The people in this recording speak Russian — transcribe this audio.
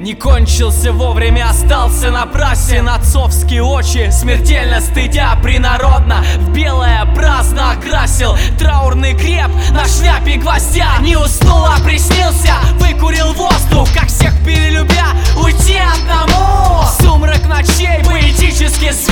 не кончился вовремя, остался напрасен. Отцовские очи, смертельно стыдя, принародно в белое праздно окрасил траурный креп на шляпе гвоздя. Не уснул, а приснился, выкурил воздух, как всех перелюбя, уйти одному. Сумрак ночей поэтически